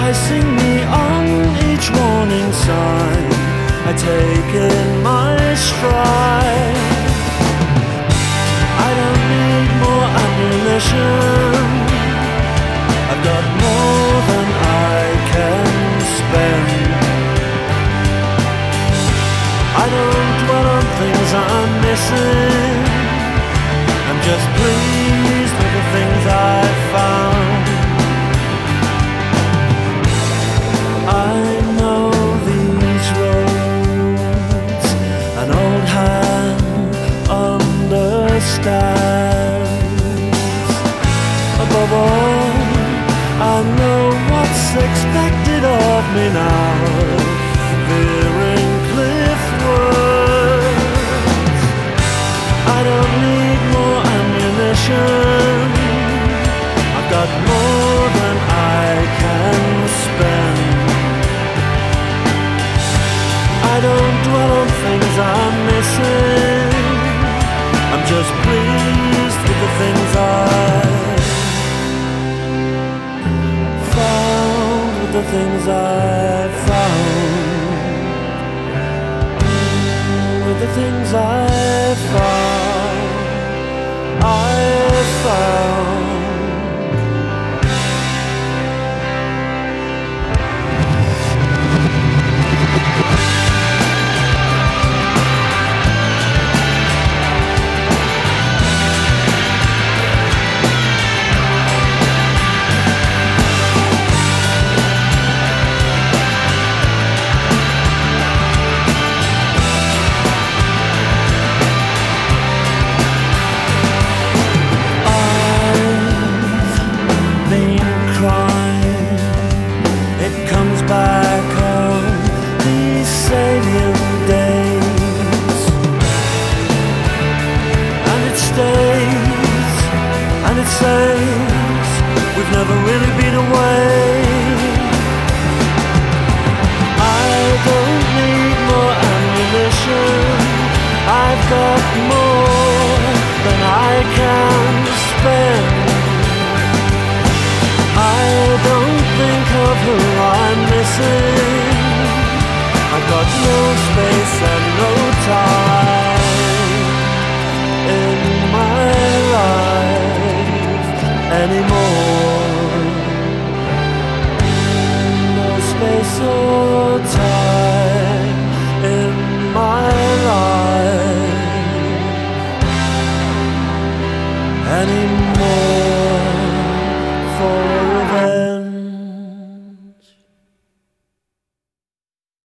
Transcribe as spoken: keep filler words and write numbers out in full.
enticing me on each warning sign. I take in my stride. I don't need more ammunition. I've got more than I can spend. I don't dwell on things I'm missing. I'm just pleased with the things I've found. I know these roads, an old hand understands. Above all, I know what's expected of me now, veering cliffwards. I don't need more ammunition. I've got more than I can spend. I don't dwell on things I'm